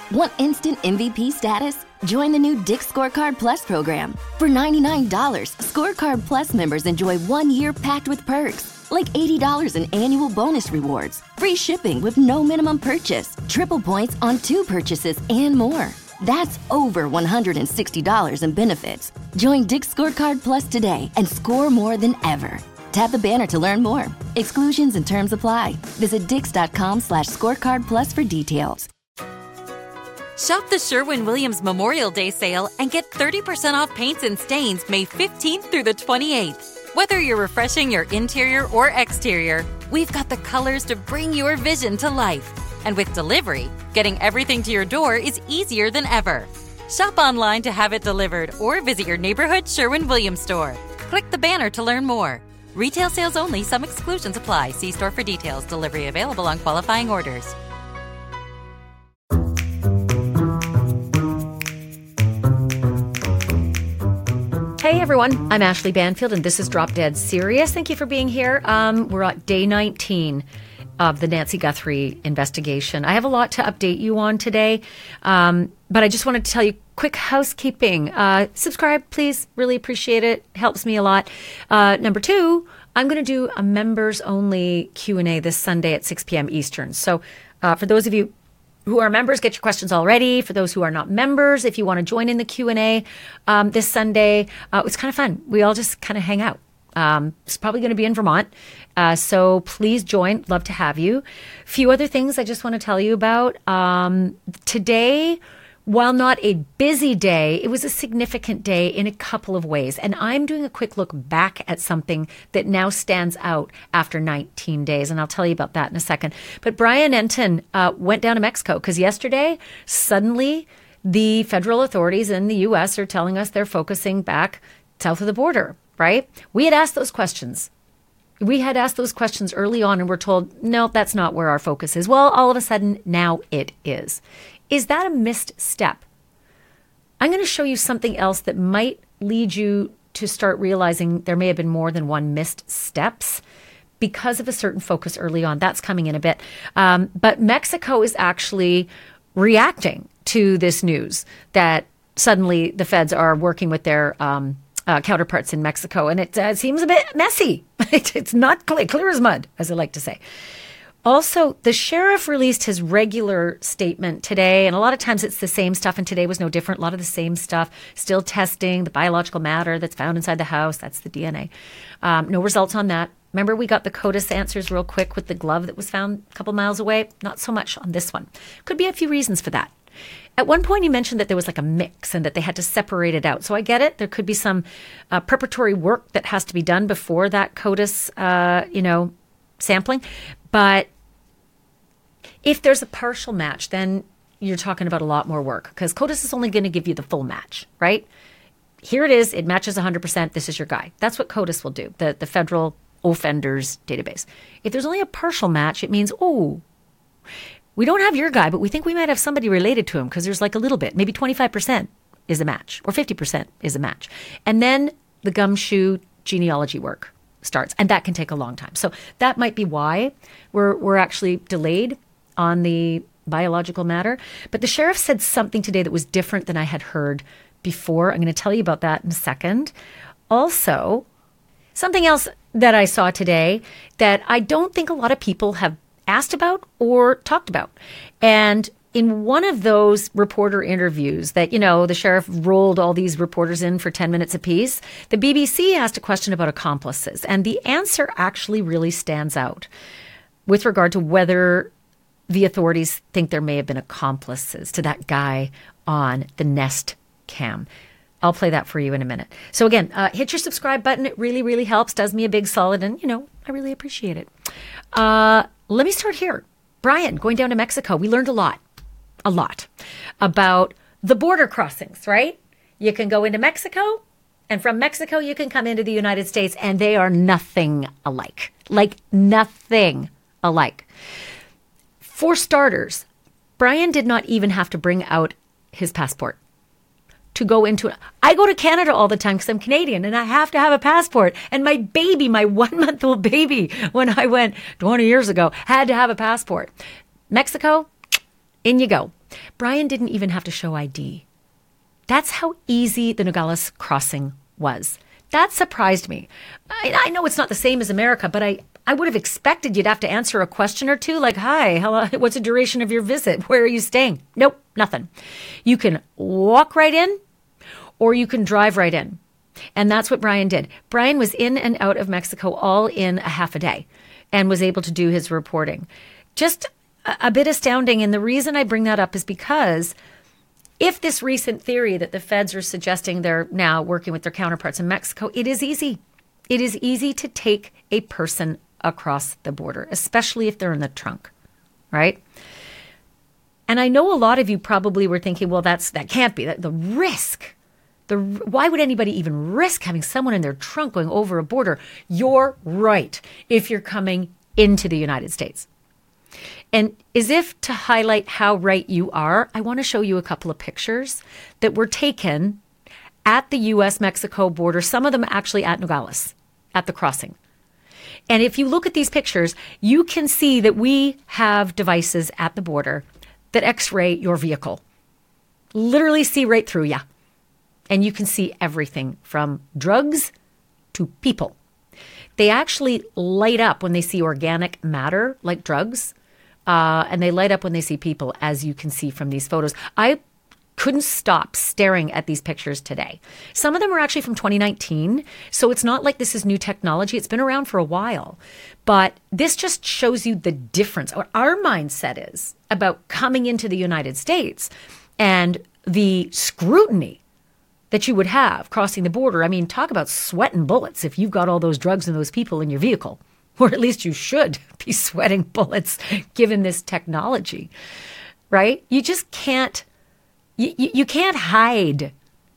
Want instant MVP status? Join the new Dick's Scorecard Plus program. For $99, Scorecard Plus members enjoy 1 year packed with perks, like $80 in annual bonus rewards, free shipping with no minimum purchase, triple points on 2 purchases, and more. That's over $160 in benefits. Join Dick's Scorecard Plus today and score more than ever. Tap the banner to learn more. Exclusions and terms apply. Visit dix.com/scorecard plus for details. Shop the Sherwin-Williams Memorial Day sale and get 30% off paints and stains May 15th through the 28th. Whether you're refreshing your interior or exterior, we've got the colors to bring your vision to life. And with delivery, getting everything to your door is easier than ever. Shop online to have it delivered or visit your neighborhood Sherwin-Williams store. Click the banner to learn more. Retail sales only. Some exclusions apply. See store for details. Delivery available on qualifying orders. Hey everyone, I'm Ashley Banfield and this is Drop Dead Serious. Thank you for being here. We're at day 19 of the Nancy Guthrie investigation. I have a lot to update you on today, but I just wanted to tell you quick housekeeping. Subscribe, please. Really appreciate it. Helps me a lot. Number 2, I'm going to do a members-only Q&A this Sunday at 6 p.m. Eastern. So for those of you who are members, get your questions all ready. For those who are not members, if you want to join in the Q&A this Sunday, it's kind of fun. We all just kind of hang out. It's probably going to be in Vermont. So please join. Love to have you. A few other things I just want to tell you about. Today, while not a busy day, it was a significant day in a couple of ways. And I'm doing a quick look back at something that now stands out after 19 days. And I'll tell you about that in a second. But Brian Entin went down to Mexico because yesterday, suddenly, the federal authorities in the U.S. are telling us they're focusing back south of the border, right? We had asked those questions. We had asked those questions early on and we're told, no, that's not where our focus is. Well, all of a sudden, now it is. Is that a missed step? I'm going to show you something else that might lead you to start realizing there may have been more than one missed steps because of a certain focus early on. That's coming in a bit. But Mexico is actually reacting to this news that suddenly the feds are working with their counterparts in Mexico. And it seems a bit messy. It's not clear as mud, as I like to say. Also, the sheriff released his regular statement today, and a lot of times it's the same stuff, and today was no different. A lot of the same stuff, still testing the biological matter that's found inside the house. That's the DNA. No results on that. Remember, we got the CODIS answers real quick with the glove that was found a couple miles away? Not so much on this one. Could be a few reasons for that. At one point, he mentioned that there was like a mix and that they had to separate it out. So I get it. There could be some preparatory work that has to be done before that CODIS, sampling. But if there's a partial match, then you're talking about a lot more work because CODIS is only going to give you the full match, right? Here it is. It matches 100%. This is your guy. That's what CODIS will do, the federal offenders database. If there's only a partial match, it means, we don't have your guy, but we think we might have somebody related to him because there's like a little bit, maybe 25% is a match or 50% is a match. And then the gumshoe genealogy work starts, and that can take a long time. So that might be why we're actually delayed on the biological matter. But the sheriff said something today that was different than I had heard before. I'm going to tell you about that in a second. Also, something else that I saw today that I don't think a lot of people have asked about or talked about. And in one of those reporter interviews that, the sheriff rolled all these reporters in for 10 minutes apiece, the BBC asked a question about accomplices. And the answer actually really stands out with regard to whether the authorities think there may have been accomplices to that guy on the Nest cam. I'll play that for you in a minute. So again, hit your subscribe button. It really, really helps, does me a big solid. And, I really appreciate it. Let me start here. Brian, going down to Mexico, we learned a lot about the border crossings, right? You can go into Mexico, and from Mexico, you can come into the United States, and they are nothing alike. Like nothing alike. For starters, Brian did not even have to bring out his passport to go into it. I go to Canada all the time because I'm Canadian and I have to have a passport. And my baby, my 1-month-old baby, when I went 20 years ago, had to have a passport. Mexico, in you go. Brian didn't even have to show ID. That's how easy the Nogales crossing was. That surprised me. I know it's not the same as America, but I would have expected you'd have to answer a question or two like, hi, hello, what's the duration of your visit? Where are you staying? Nope, nothing. You can walk right in or you can drive right in. And that's what Brian did. Brian was in and out of Mexico all in a half a day and was able to do his reporting. Just a bit astounding. And the reason I bring that up is because if this recent theory that the feds are suggesting they're now working with their counterparts in Mexico, it is easy. It is easy to take a person across the border, especially if they're in the trunk, right? And I know a lot of you probably were thinking, well, that can't be. The risk. Why would anybody even risk having someone in their trunk going over a border? You're right if you're coming into the United States. And as if to highlight how right you are, I want to show you a couple of pictures that were taken at the U.S.-Mexico border, some of them actually at Nogales, at the crossing. And if you look at these pictures, you can see that we have devices at the border that x-ray your vehicle. Literally see right through you. And you can see everything from drugs to people. They actually light up when they see organic matter, like drugs, and they light up when they see people, as you can see from these photos. I couldn't stop staring at these pictures today. Some of them are actually from 2019, so it's not like this is new technology. It's been around for a while. But this just shows you the difference, what our mindset is about coming into the United States and the scrutiny that you would have crossing the border. I mean, talk about sweating bullets if you've got all those drugs and those people in your vehicle. Or at least you should be sweating bullets given this technology, right? You just can't, you can't hide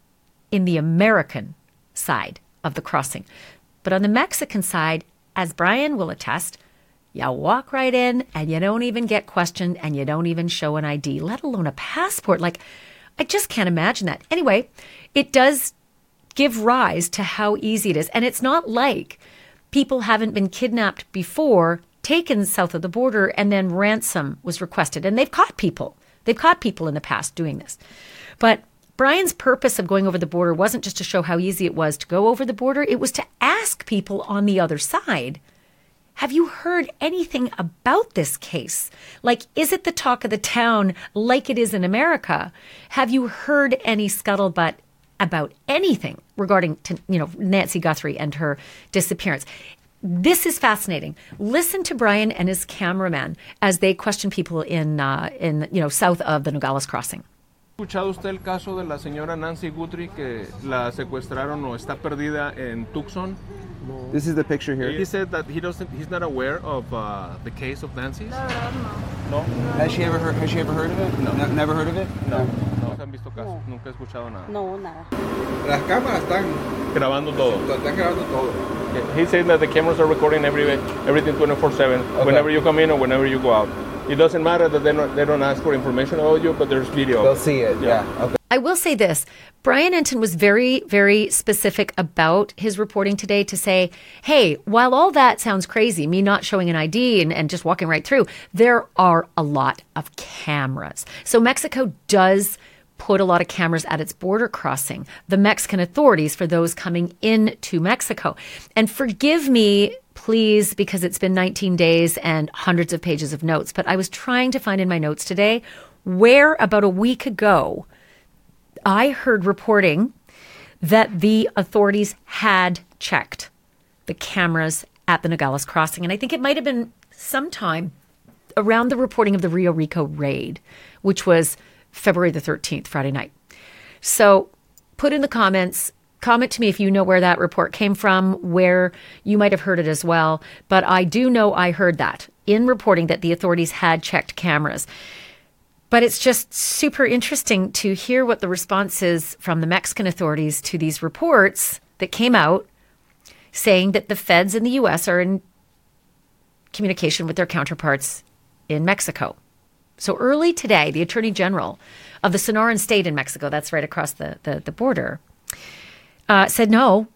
in the American side of the crossing. But on the Mexican side, as Brian will attest, you walk right in and you don't even get questioned and you don't even show an ID, let alone a passport. Like, I just can't imagine that. Anyway, it does give rise to how easy it is. And it's not like people haven't been kidnapped before, taken south of the border, and then ransom was requested. And they've caught people. They've caught people in the past doing this. But Brian's purpose of going over the border wasn't just to show how easy it was to go over the border. It was to ask people on the other side, have you heard anything about this case? Like, is it the talk of the town like it is in America? Have you heard any scuttlebutt about anything regarding to, Nancy Guthrie and her disappearance? This is fascinating. Listen to Brian and his cameraman as they question people in south of the Nogales crossing. ¿Escuchado usted el caso de la señora Nancy Guthrie que la secuestraron o está perdida en Tucson? This is the picture here. He said that he's not aware of the case of Nancy's. No. Has she ever heard of it? No. Never heard of it? No. No se han visto casos. Nunca he escuchado nada. No, nada. Las cámaras están Grabando todo. Están grabando todo. He's saying that the cameras are recording everything 24/7, Okay. whenever you come in or whenever you go out. It doesn't matter that they don't ask for information about you, but there's video. They'll see it. Yeah. Okay. I will say this. Brian Entin was very, very specific about his reporting today to say, hey, while all that sounds crazy, me not showing an ID and just walking right through, there are a lot of cameras. So Mexico does put a lot of cameras at its border crossing, the Mexican authorities, for those coming into Mexico. And forgive me, please, because it's been 19 days and hundreds of pages of notes, but I was trying to find in my notes today where about a week ago I heard reporting that the authorities had checked the cameras at the Nogales crossing. And I think it might have been sometime around the reporting of the Rio Rico raid, which was February the 13th, Friday night. So put in the comments, comment to me if you know where that report came from, where you might have heard it as well. But I do know I heard that in reporting that the authorities had checked cameras. But it's just super interesting to hear what the response is from the Mexican authorities to these reports that came out saying that the feds in the U.S. are in communication with their counterparts in Mexico. So early today, the Attorney General of the Sonoran State in Mexico, that's right across the border, said, no,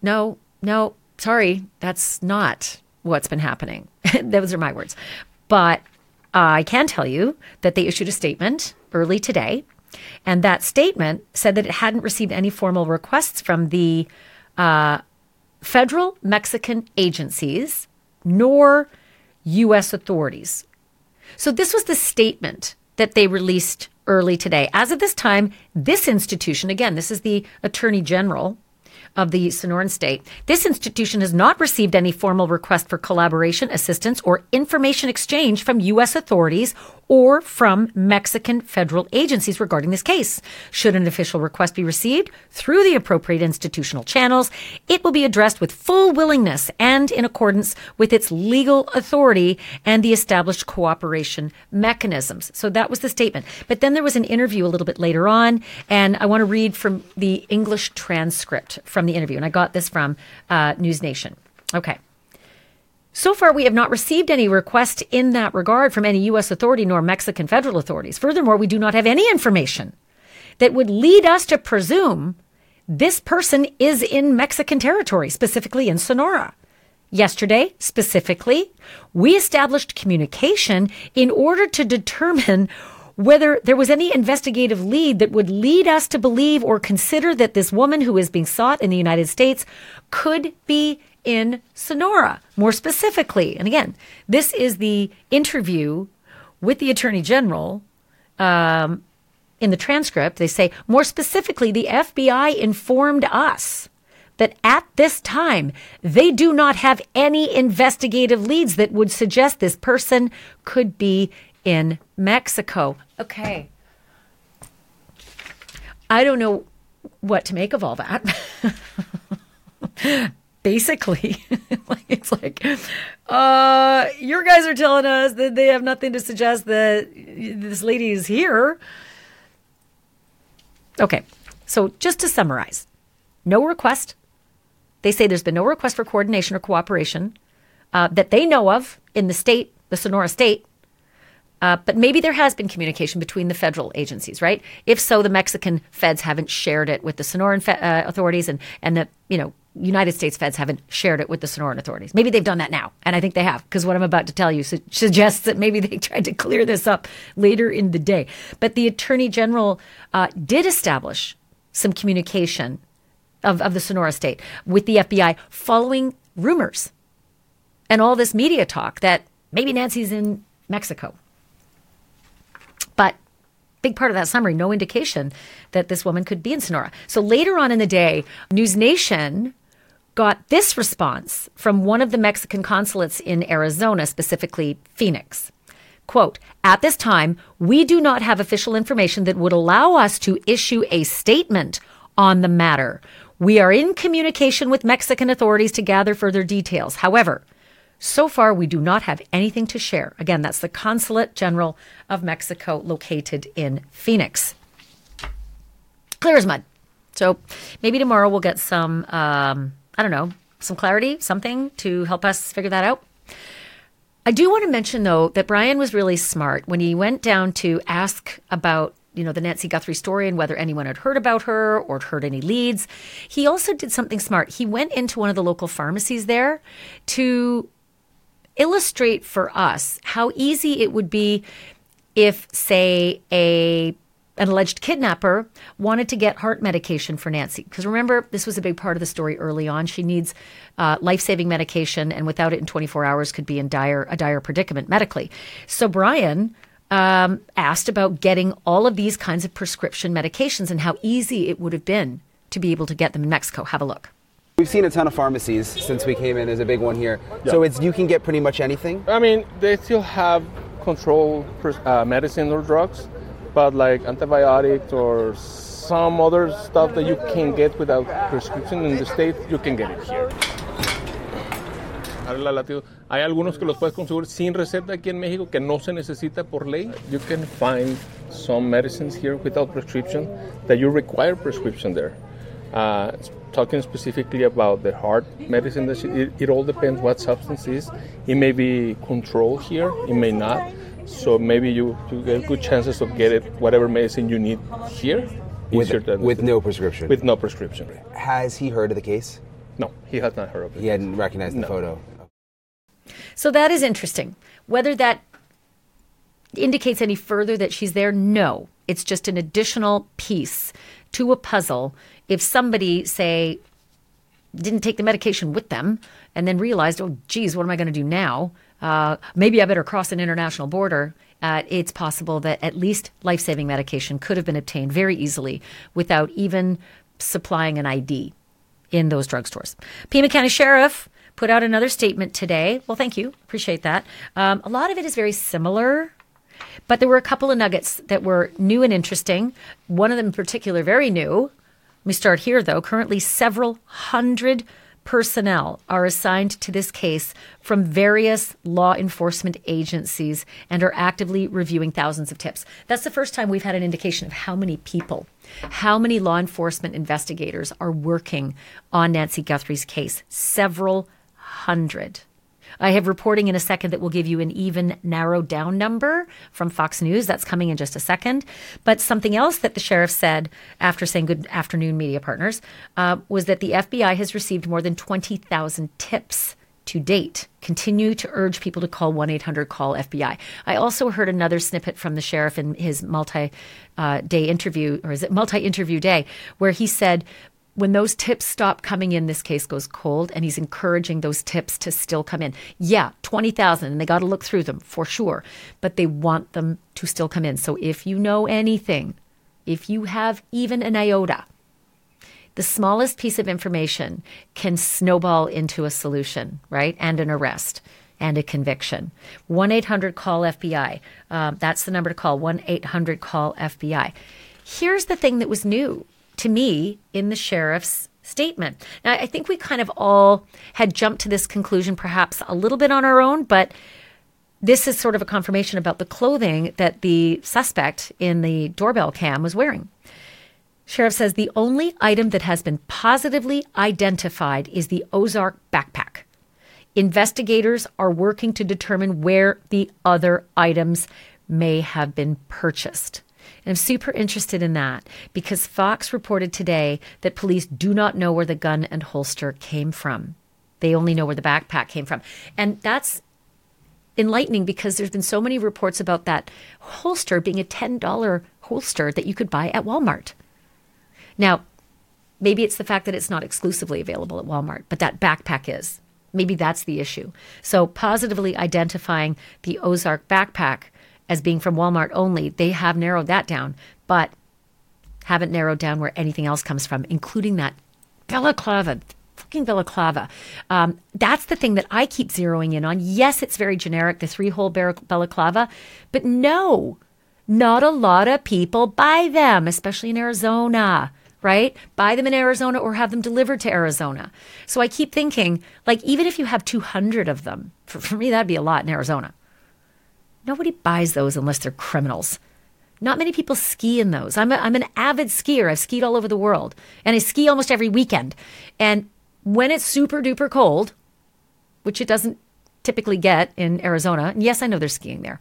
sorry, that's not what's been happening. Those are my words. But I can tell you that they issued a statement early today. And that statement said that it hadn't received any formal requests from the federal Mexican agencies nor U.S. authorities. So this was the statement that they released early today. As of this time, this institution, again, this is the Attorney General of the Sonoran state, this institution has not received any formal request for collaboration, assistance, or information exchange from U.S. authorities or from Mexican federal agencies regarding this case. Should an official request be received through the appropriate institutional channels, it will be addressed with full willingness and in accordance with its legal authority and the established cooperation mechanisms. So that was the statement. But then there was an interview a little bit later on, and I want to read from the English transcript from the interview, and I got this from News Nation. Okay. So far, we have not received any request in that regard from any U.S. authority nor Mexican federal authorities. Furthermore, we do not have any information that would lead us to presume this person is in Mexican territory, specifically in Sonora. Yesterday, specifically, we established communication in order to determine whether there was any investigative lead that would lead us to believe or consider that this woman who is being sought in the United States could be in Sonora, more specifically. And again, this is the interview with the Attorney General. In the transcript, they say, more specifically, the FBI informed us that at this time, they do not have any investigative leads that would suggest this person could be in Mexico. Okay. I don't know what to make of all that. Basically, it's like, your guys are telling us that they have nothing to suggest that this lady is here. Okay, so just to summarize, no request. They say there's been no request for coordination or cooperation that they know of in the state, the Sonora state. But maybe there has been communication between the federal agencies, right? If so, the Mexican feds haven't shared it with the Sonoran authorities, and the United States feds haven't shared it with the Sonoran authorities. Maybe they've done that now, and I think they have, because what I'm about to tell you suggests that maybe they tried to clear this up later in the day. But the Attorney General did establish some communication of the Sonora state with the FBI following rumors and all this media talk that maybe Nancy's in Mexico. But big part of that summary, no indication that this woman could be in Sonora. So later on in the day, News Nation got this response from one of the Mexican consulates in Arizona, specifically Phoenix. Quote, at this time, we do not have official information that would allow us to issue a statement on the matter. We are in communication with Mexican authorities to gather further details. However, so far, we do not have anything to share. Again, that's the Consulate General of Mexico located in Phoenix. Clear as mud. So maybe tomorrow we'll get some, some clarity, something to help us figure that out. I do want to mention, though, that Brian was really smart when he went down to ask about the Nancy Guthrie story and whether anyone had heard about her or heard any leads. He also did something smart. He went into one of the local pharmacies there to illustrate for us how easy it would be if, say, an alleged kidnapper wanted to get heart medication for Nancy. Because remember, this was a big part of the story early on. She needs life-saving medication, and without it in 24 hours could be in a dire predicament medically. So Brian asked about getting all of these kinds of prescription medications and how easy it would have been to be able to get them in Mexico. Have a look. We've seen a ton of pharmacies since we came in. There's a big one here. Yeah. So you can get pretty much anything? I mean, they still have controlled medicine or drugs, but like antibiotics or some other stuff that you can get without prescription in the States, you can get it here. Hay algunos que los puedes conseguir sin receta aquí en México que no se necesita por ley. You can find some medicines here without prescription that you require prescription there. Talking specifically about the heart medicine, it all depends what substance is. It may be controlled here, it may not. So maybe you get good chances of getting whatever medicine you need here. With no prescription? With no prescription. Has he heard of the case? No, he has not heard of it. He hadn't recognized the photo? So that is interesting. Whether that indicates any further that she's there. No, it's just an additional piece to a puzzle. If somebody, say, didn't take the medication with them and then realized, oh, geez, what am I going to do now? Maybe I better cross an international border. It's possible that at least life-saving medication could have been obtained very easily without even supplying an ID in those drugstores. Pima County Sheriff put out another statement today. Well, thank you. Appreciate that. A lot of it is very similar, but there were a couple of nuggets that were new and interesting. One of them in particular, very new. Let me start here, though. Currently, several hundred personnel are assigned to this case from various law enforcement agencies and are actively reviewing thousands of tips. That's the first time we've had an indication of how many people, how many law enforcement investigators are working on Nancy Guthrie's case. Several hundred. I have reporting in a second that will give you an even narrowed down number from Fox News. That's coming in just a second. But something else that the sheriff said after saying good afternoon, media partners, was that the FBI has received more than 20,000 tips to date. Continue to urge people to call 1-800-CALL-FBI. I also heard another snippet from the sheriff in his multi-day interview, or is it multi-interview day, where he said, when those tips stop coming in, this case goes cold, and he's encouraging those tips to still come in. Yeah, 20,000, and they got to look through them for sure, but they want them to still come in. So if you know anything, if you have even an iota, the smallest piece of information can snowball into a solution, right? And an arrest and a conviction. 1-800-CALL-FBI. That's the number to call, 1-800-CALL-FBI. Here's the thing that was new to me in the sheriff's statement. Now, I think we kind of all had jumped to this conclusion perhaps a little bit on our own, but this is sort of a confirmation about the clothing that the suspect in the doorbell cam was wearing. Sheriff says the only item that has been positively identified is the Ozark backpack. Investigators are working to determine where the other items may have been purchased. And I'm super interested in that because Fox reported today that police do not know where the gun and holster came from. They only know where the backpack came from. And that's enlightening because there's been so many reports about that holster being a $10 holster that you could buy at Walmart. Now, maybe it's the fact that it's not exclusively available at Walmart, but that backpack is. Maybe that's the issue. So positively identifying the Ozark backpack as being from Walmart only, they have narrowed that down, but haven't narrowed down where anything else comes from, including that balaclava, fucking balaclava. That's the thing that I keep zeroing in on. Yes, it's very generic, the 3-hole balaclava, but no, not a lot of people buy them, especially in Arizona, right? Buy them in Arizona or have them delivered to Arizona. So I keep thinking, like, even if you have 200 of them, for me, that'd be a lot in Arizona. Nobody buys those unless they're criminals. Not many people ski in those. I'm an avid skier. I've skied all over the world. And I ski almost every weekend. And when it's super duper cold, which it doesn't typically get in Arizona, and yes, I know they're skiing there,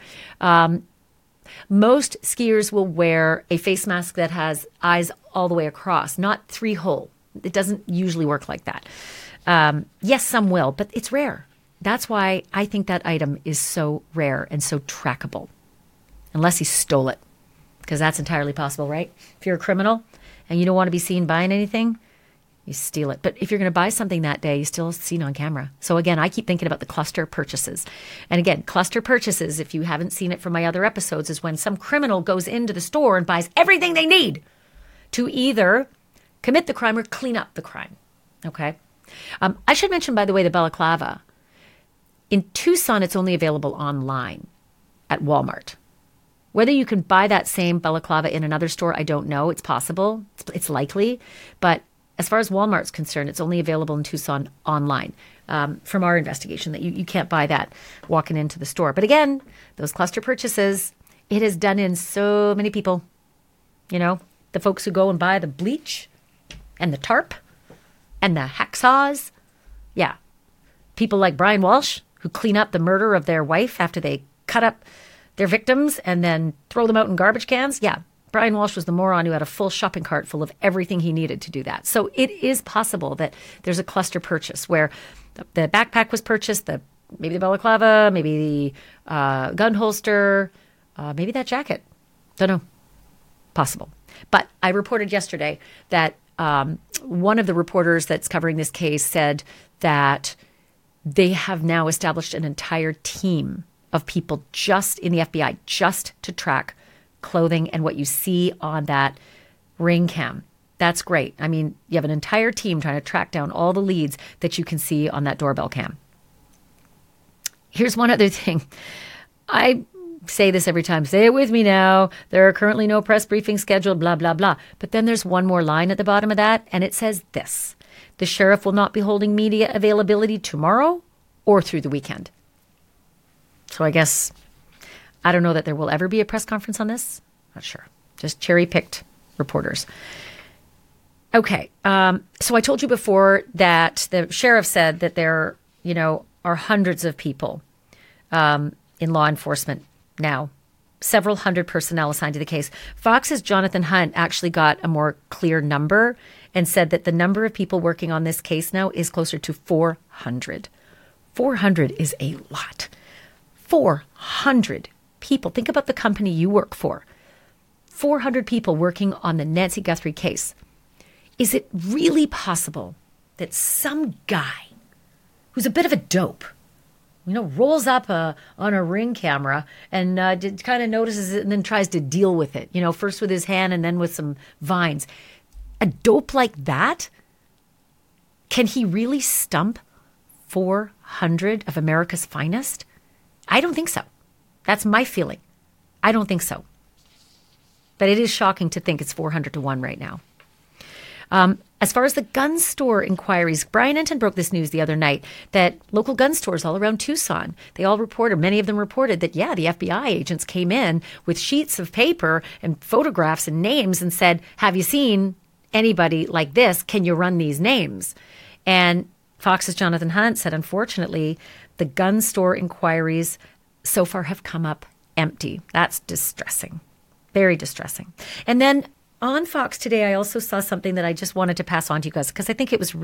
most skiers will wear a face mask that has eyes all the way across, not 3-hole. It doesn't usually work like that. Yes, some will, but it's rare. That's why I think that item is so rare and so trackable. Unless he stole it, because that's entirely possible, right? If you're a criminal and you don't want to be seen buying anything, you steal it. But if you're going to buy something that day, you still seen on camera. So again, I keep thinking about the cluster purchases. And again, cluster purchases, if you haven't seen it from my other episodes, is when some criminal goes into the store and buys everything they need to either commit the crime or clean up the crime. Okay? I should mention, by the way, the balaclava. In Tucson, it's only available online at Walmart. Whether you can buy that same balaclava in another store, I don't know. It's possible. It's likely. But as far as Walmart's concerned, it's only available in Tucson online. From our investigation, that you can't buy that walking into the store. But again, those cluster purchases, it has done in so many people. You know, the folks who go and buy the bleach and the tarp and the hacksaws. Yeah. People like Brian Walsh, who clean up the murder of their wife after they cut up their victims and then throw them out in garbage cans. Yeah, Brian Walsh was the moron who had a full shopping cart full of everything he needed to do that. So it is possible that there's a cluster purchase where the backpack was purchased, maybe the balaclava, maybe the gun holster, Maybe that jacket. Don't know. Possible. But I reported yesterday that one of the reporters that's covering this case said that they have now established an entire team of people just in the FBI, just to track clothing and what you see on that ring cam. That's great. I mean, you have an entire team trying to track down all the leads that you can see on that doorbell cam. Here's one other thing. I say this every time. Say it with me now. There are currently no press briefings scheduled, blah, blah, blah. But then there's one more line at the bottom of that, and it says this. The sheriff will not be holding media availability tomorrow or through the weekend. So I guess, I don't know that there will ever be a press conference on this. Not sure. Just cherry-picked reporters. Okay. So I told you before that the sheriff said that there, are hundreds of people in law enforcement now, several hundred personnel assigned to the case. Fox's Jonathan Hunt actually got a more clear number and said that the number of people working on this case now is closer to 400. 400 is a lot. 400 people. Think about the company you work for. 400 people working on the Nancy Guthrie case. Is it really possible that some guy who's a bit of a dope, rolls up on a Ring camera and kind of notices it and then tries to deal with it, first with his hand and then with some vines. A dope like that, can he really stump 400 of America's finest? I don't think so. That's my feeling. I don't think so. But it is shocking to think it's 400 to 1 right now. As far as the gun store inquiries, Brian Enton broke this news the other night that local gun stores all around Tucson, many of them reported that, the FBI agents came in with sheets of paper and photographs and names and said, have you seen anybody like this? Can you run these names? And Fox's Jonathan Hunt said, unfortunately, the gun store inquiries so far have come up empty. That's distressing. Very distressing. And then on Fox today, I also saw something that I just wanted to pass on to you guys because I think it's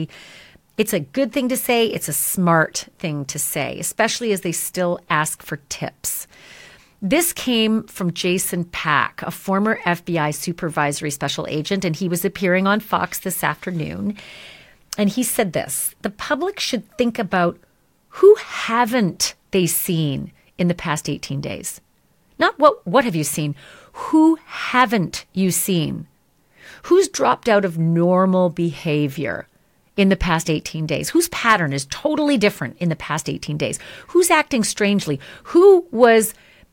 a good thing to say. It's a smart thing to say, especially as they still ask for tips. This came from Jason Pack, a former FBI supervisory special agent, and he was appearing on Fox this afternoon. And he said this, the public should think about who haven't they seen in the past 18 days? Not what have you seen? Who haven't you seen? Who's dropped out of normal behavior in the past 18 days? Whose pattern is totally different in the past 18 days? Who's acting strangely? Who was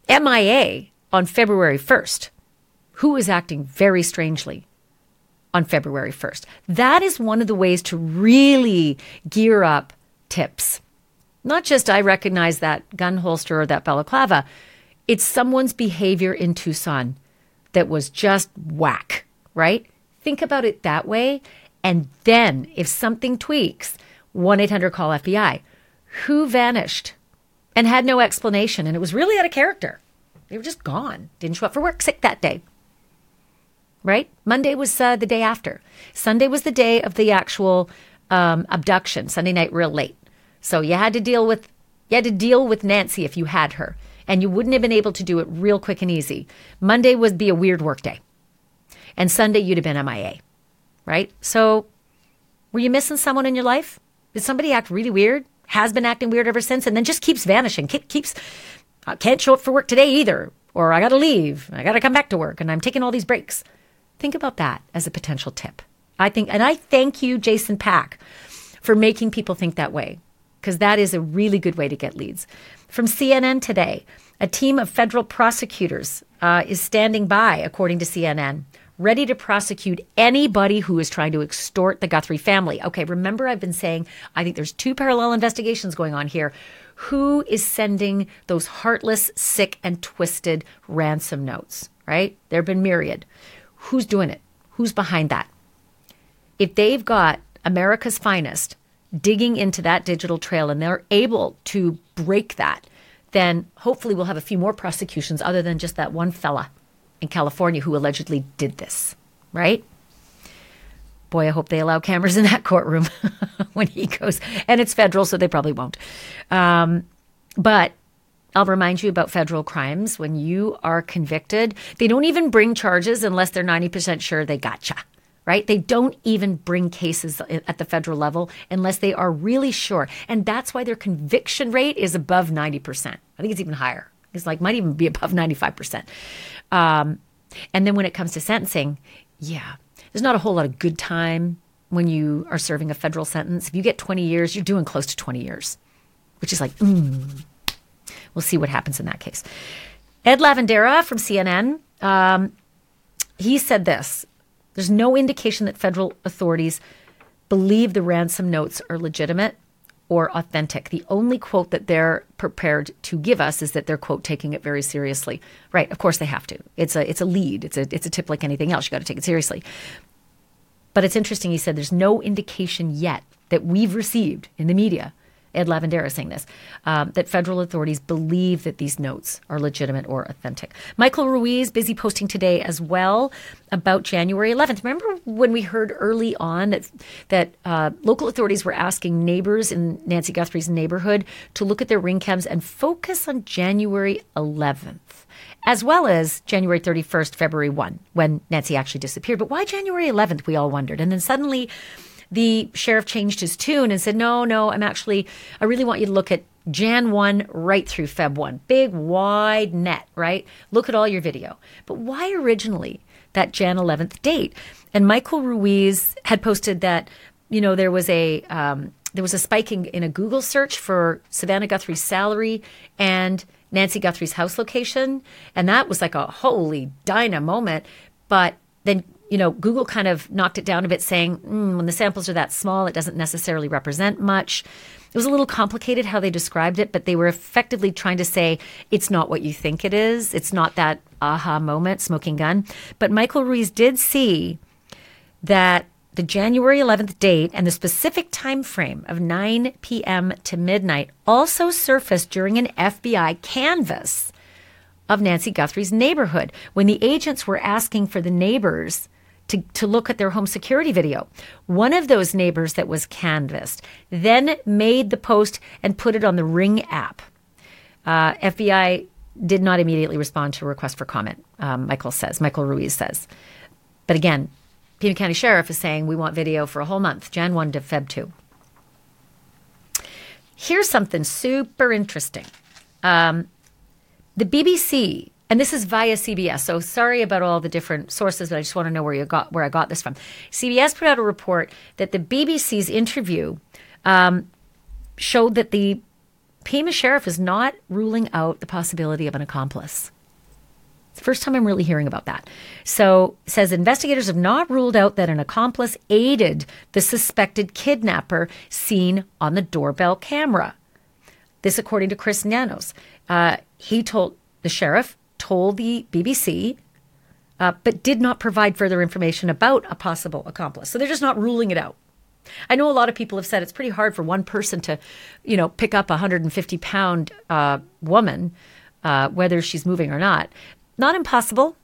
MIA on February 1st? Who is acting very strangely on February 1st? That is one of the ways to really gear up tips. Not just I recognize that gun holster or that balaclava. It's someone's behavior in Tucson that was just whack, right? Think about it that way. And then if something tweaks, 1-800-CALL-FBI. Who vanished and had no explanation? And it was really out of character. They were just gone. Didn't show up for work, sick that day. Right? Monday was the day after. Sunday was the day of the actual abduction. Sunday night, real late. So you had to deal with Nancy if you had her. And you wouldn't have been able to do it real quick and easy. Monday would be a weird work day. And Sunday, you'd have been MIA, right? So were you missing someone in your life? Did somebody act really weird? Has been acting weird ever since and then just keeps vanishing. Can't show up for work today either. Or I got to leave. I got to come back to work and I'm taking all these breaks. Think about that as a potential tip. I thank you, Jason Pack, for making people think that way. Because that is a really good way to get leads. From CNN today, a team of federal prosecutors is standing by, according to CNN, ready to prosecute anybody who is trying to extort the Guthrie family. Okay, remember I've been saying I think there's two parallel investigations going on here. Who is sending those heartless, sick, and twisted ransom notes, right? There have been myriad. Who's doing it? Who's behind that? If they've got America's finest digging into that digital trail and they're able to break that, then hopefully we'll have a few more prosecutions other than just that one fella in California who allegedly did this, right? Boy, I hope they allow cameras in that courtroom when he goes. And it's federal, so they probably won't. But I'll remind you about federal crimes. When you are convicted, they don't even bring charges unless they're 90% sure they gotcha, right? They don't even bring cases at the federal level unless they are really sure. And that's why their conviction rate is above 90%. I think it's even higher. It's like might even be above 95%. And then when it comes to sentencing, yeah, there's not a whole lot of good time when you are serving a federal sentence. If you get 20 years, you're doing close to 20 years, which is like, we'll see what happens in that case. Ed Lavandera from CNN, he said this: there's no indication that federal authorities believe the ransom notes are legitimate or authentic. The only quote that they're prepared to give us is that they're, quote, taking it very seriously. Right, of course they have to. It's a lead. It's a tip like anything else. You got to take it seriously. But it's interesting, he said, there's no indication yet that we've received in the media, Ed Lavandera is saying this, that federal authorities believe that these notes are legitimate or authentic. Michael Ruiz, busy posting today as well about January 11th. Remember when we heard early on that local authorities were asking neighbors in Nancy Guthrie's neighborhood to look at their ring cams and focus on January 11th? As well as January 31st, February 1, when Nancy actually disappeared. But why January 11th, we all wondered. And then suddenly the sheriff changed his tune and said, no, I really want you to look at Jan 1 right through Feb 1. Big, wide net, right? Look at all your video. But why originally that Jan 11th date? And Michael Ruiz had posted that, there was a spike in a Google search for Savannah Guthrie's salary and Nancy Guthrie's house location. And that was like a holy Dinah moment. But then, Google kind of knocked it down a bit, saying, when the samples are that small, it doesn't necessarily represent much. It was a little complicated how they described it, but they were effectively trying to say it's not what you think it is. It's not that aha moment, smoking gun. But Michael Ruiz did see that the January 11th date and the specific time frame of 9 p.m. to midnight also surfaced during an FBI canvass of Nancy Guthrie's neighborhood when the agents were asking for the neighbors to look at their home security video. One of those neighbors that was canvassed then made the post and put it on the Ring app. FBI did not immediately respond to a request for comment, Michael Ruiz says. But again, Pima County Sheriff is saying we want video for a whole month, Jan 1 to Feb 2. Here's something super interesting. The BBC, and this is via CBS, so sorry about all the different sources, but I just want to know where I got this from. CBS put out a report that the BBC's interview showed that the Pima Sheriff is not ruling out the possibility of an accomplice. It's the first time I'm really hearing about that. So it says investigators have not ruled out that an accomplice aided the suspected kidnapper seen on the doorbell camera. This according to Chris Nanos. The sheriff told the BBC, but did not provide further information about a possible accomplice. So they're just not ruling it out. I know a lot of people have said it's pretty hard for one person to, pick up a 150-pound woman, whether she's moving or not. Not impossible,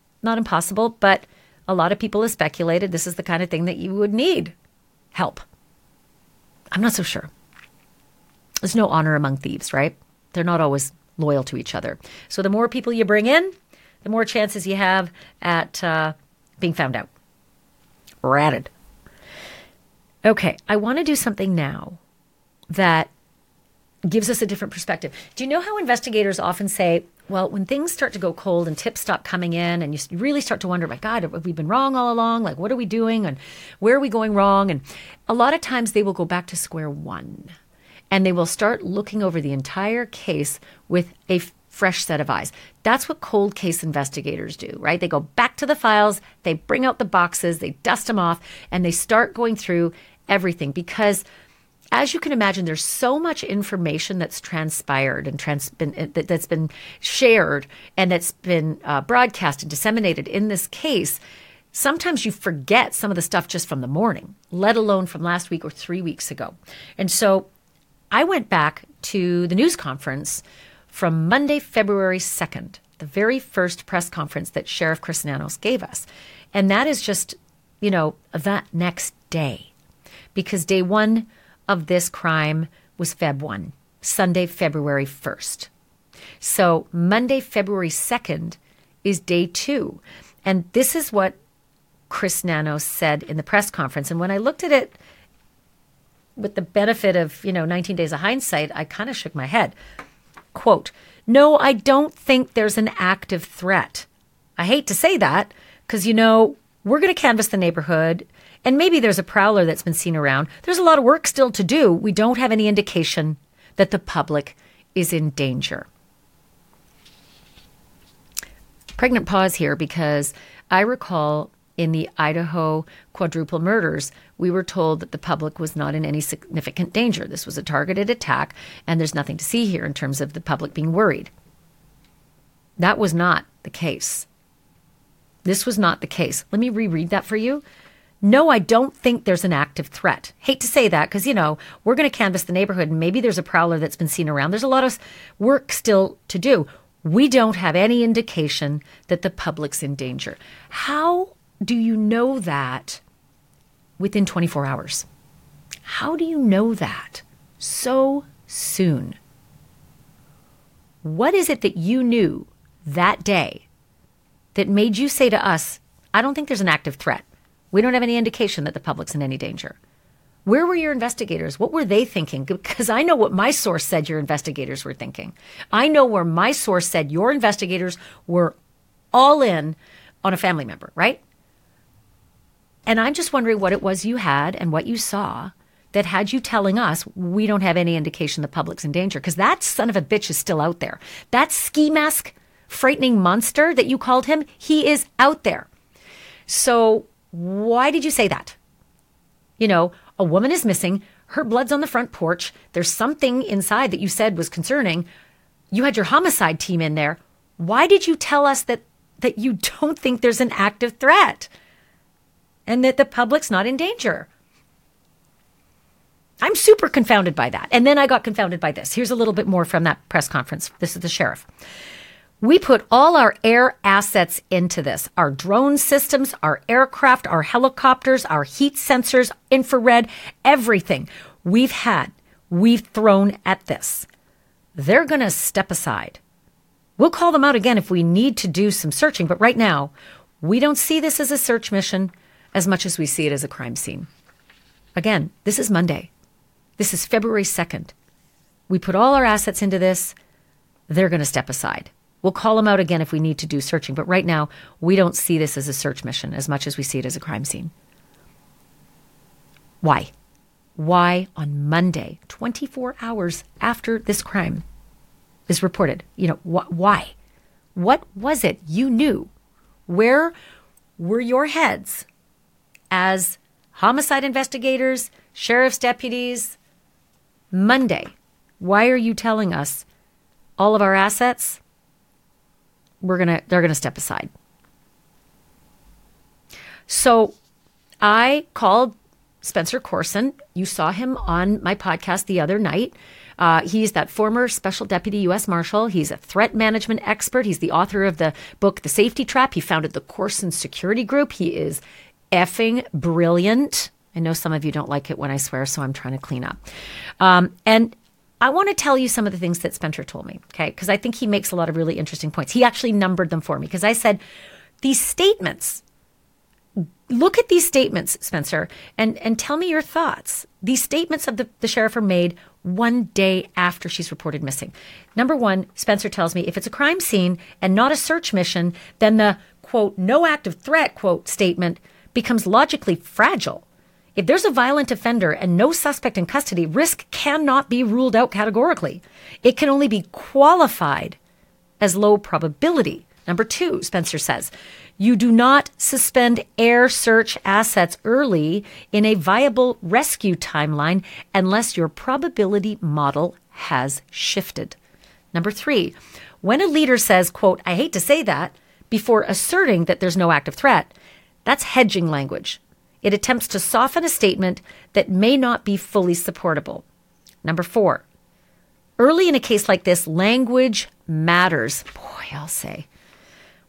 but a lot of people have speculated this is the kind of thing that you would need help. I'm not so sure. There's no honor among thieves, right? They're not always loyal to each other. So the more people you bring in, the more chances you have at being found out. Ratted. Okay, I want to do something now that gives us a different perspective. Do you know how investigators often say, well, when things start to go cold and tips stop coming in and you really start to wonder, my God, have we been wrong all along? Like, what are we doing? And where are we going wrong? And a lot of times they will go back to square one and they will start looking over the entire case with a fresh set of eyes. That's what cold case investigators do, right? They go back to the files, they bring out the boxes, they dust them off, and they start going through everything because, as you can imagine, there's so much information that's transpired and that's been shared and that's been broadcast and disseminated in this case. Sometimes you forget some of the stuff just from the morning, let alone from last week or 3 weeks ago. And so I went back to the news conference from Monday, February 2nd, the very first press conference that Sheriff Chris Nanos gave us. And that is just, that next day. Because day one of this crime was Feb 1, Sunday, February 1st. So Monday, February 2nd is day 2. And this is what Chris Nanos said in the press conference. And when I looked at it with the benefit of, 19 days of hindsight, I kind of shook my head. Quote, "No, I don't think there's an active threat. I hate to say that because, we're going to canvass the neighborhood and maybe there's a prowler that's been seen around. There's a lot of work still to do. We don't have any indication that the public is in danger." Pregnant pause here because I recall in the Idaho quadruple murders, we were told that the public was not in any significant danger. This was a targeted attack, and there's nothing to see here in terms of the public being worried. That was not the case. This was not the case. Let me reread that for you. "No, I don't think there's an active threat." Hate to say that because, we're going to canvass the neighborhood and maybe there's a prowler that's been seen around. There's a lot of work still to do. We don't have any indication that the public's in danger. How do you know that within 24 hours? How do you know that so soon? What is it that you knew that day that made you say to us, "I don't think there's an active threat. We don't have any indication that the public's in any danger"? Where were your investigators? What were they thinking? Because I know what my source said your investigators were thinking. I know where my source said your investigators were all in on a family member, right? And I'm just wondering what it was you had and what you saw that had you telling us we don't have any indication the public's in danger. Because that son of a bitch is still out there. That ski mask frightening monster that you called him, he is out there. So why did you say that? A woman is missing. Her blood's on the front porch. There's something inside that you said was concerning. You had your homicide team in there. Why did you tell us that you don't think there's an active threat and that the public's not in danger? I'm super confounded by that. And then I got confounded by this. Here's a little bit more from that press conference. This is the sheriff. "We put all our air assets into this, our drone systems, our aircraft, our helicopters, our heat sensors, infrared, everything we've thrown at this. They're going to step aside. We'll call them out again if we need to do some searching, but right now, we don't see this as a search mission as much as we see it as a crime scene." Again, this is Monday. This is February 2nd. We put all our assets into this. They're going to step aside. We'll call them out again if we need to do searching. But right now, we don't see this as a search mission as much as we see it as a crime scene. Why? Why on Monday, 24 hours after this crime is reported? Why? What was it you knew? Where were your heads as homicide investigators, sheriff's deputies? Monday, why are you telling us all of our assets? They're gonna step aside. So I called Spencer Courson. You saw him on my podcast the other night. He's that former special deputy U.S. Marshal. He's a threat management expert. He's the author of the book, The Safety Trap. He founded the Courson Security Group. He is effing brilliant. I know some of you don't like it when I swear, so I'm trying to clean up. And I want to tell you some of the things that Spencer told me, okay? Because I think he makes a lot of really interesting points. He actually numbered them for me because I said, these statements, look at these statements, Spencer, and tell me your thoughts. These statements of the sheriff are made one day after she's reported missing. Number one, Spencer tells me if it's a crime scene and not a search mission, then the, quote, "no active threat," quote, statement becomes logically fragile. If there's a violent offender and no suspect in custody, risk cannot be ruled out categorically. It can only be qualified as low probability. Number two, Spencer says, you do not suspend air search assets early in a viable rescue timeline unless your probability model has shifted. Number three, when a leader says, quote, "I hate to say that," before asserting that there's no active threat, that's hedging language. It attempts to soften a statement that may not be fully supportable. Number four, early in a case like this, language matters. Boy, I'll say.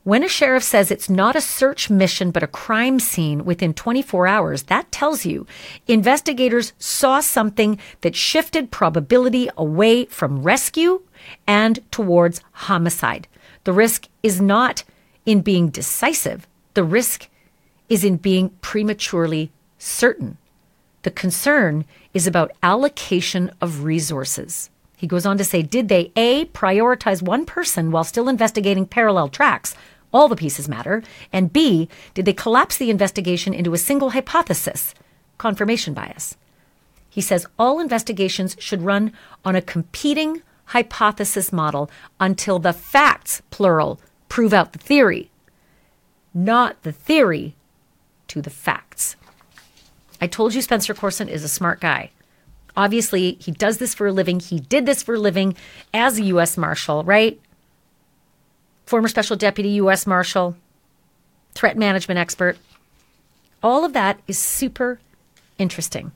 When a sheriff says it's not a search mission but a crime scene within 24 hours, that tells you investigators saw something that shifted probability away from rescue and towards homicide. The risk is not in being decisive. The risk is in being prematurely certain. The concern is about allocation of resources. He goes on to say, did they A, prioritize one person while still investigating parallel tracks? All the pieces matter. And B, did they collapse the investigation into a single hypothesis? Confirmation bias. He says all investigations should run on a competing hypothesis model until the facts, plural, prove out the theory, not the theory to the facts. I told you Spencer Courson is a smart guy. Obviously, he does this for a living. He did this for a living as a U.S. Marshal, right? Former Special Deputy U.S. Marshal, threat management expert. All of that is super interesting.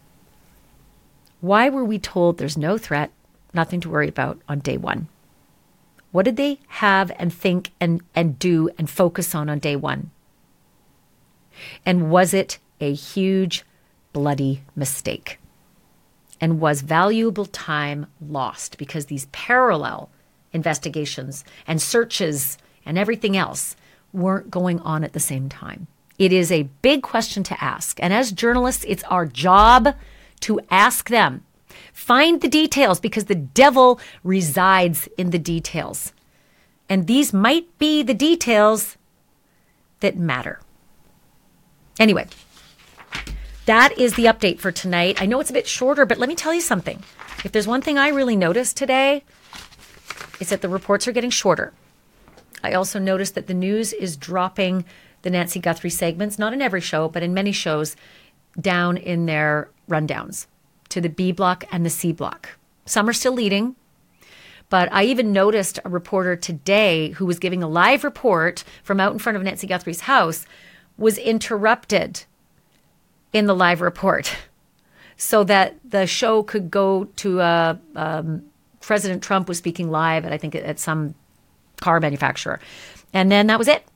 Why were we told there's no threat, nothing to worry about on day one? What did they have and think and do and focus on day one? And was it a huge, bloody mistake? And was valuable time lost because these parallel investigations and searches and everything else weren't going on at the same time? It is a big question to ask. And as journalists, it's our job to ask them. Find the details because the devil resides in the details. And these might be the details that matter. Anyway, that is the update for tonight. I know it's a bit shorter, but let me tell you something. If there's one thing I really noticed today, it's that the reports are getting shorter. I also noticed that the news is dropping the Nancy Guthrie segments, not in every show, but in many shows, down in their rundowns to the B block and the C block. Some are still leading, but I even noticed a reporter today who was giving a live report from out in front of Nancy Guthrie's house was interrupted in the live report so that the show could go to President Trump was speaking live at, I think, at some car manufacturer. And then that was it.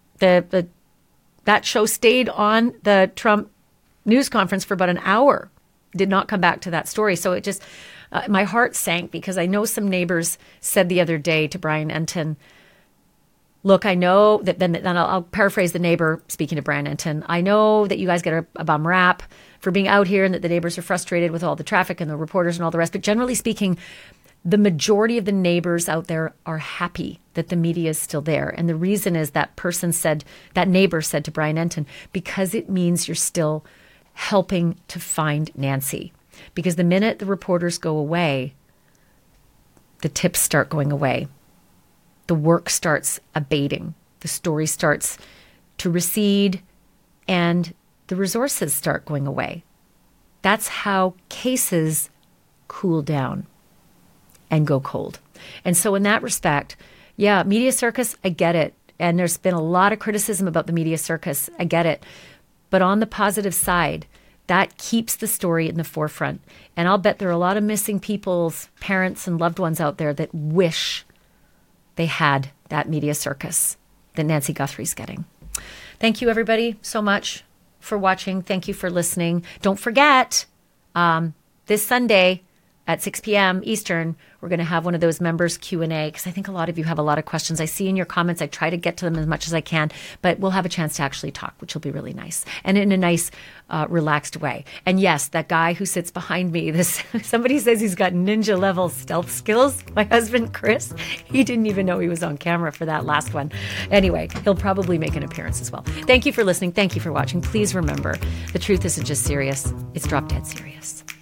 That show stayed on the Trump news conference for about an hour, did not come back to that story. So it just, my heart sank because I know some neighbors said the other day to Brian Entin, look, I know that, then I'll paraphrase the neighbor speaking to Brian Entin. I know that you guys get a bum rap for being out here and that the neighbors are frustrated with all the traffic and the reporters and all the rest. But generally speaking, the majority of the neighbors out there are happy that the media is still there. And the reason is that neighbor said to Brian Entin, because it means you're still helping to find Nancy. Because the minute the reporters go away, the tips start going away. The work starts abating. The story starts to recede and the resources start going away. That's how cases cool down and go cold. And so in that respect, yeah, media circus, I get it. And there's been a lot of criticism about the media circus. I get it. But on the positive side, that keeps the story in the forefront. And I'll bet there are a lot of missing people's parents and loved ones out there that wish they had that media circus that Nancy Guthrie's getting. Thank you, everybody, so much for watching. Thank you for listening. Don't forget, this Sunday at 6 p.m. Eastern, we're going to have one of those members Q&A because I think a lot of you have a lot of questions. I see in your comments. I try to get to them as much as I can, but we'll have a chance to actually talk, which will be really nice and in a nice, relaxed way. And yes, that guy who sits behind me, somebody says he's got ninja level stealth skills. My husband, Chris, he didn't even know he was on camera for that last one. Anyway, he'll probably make an appearance as well. Thank you for listening. Thank you for watching. Please remember, the truth isn't just serious. It's drop dead serious.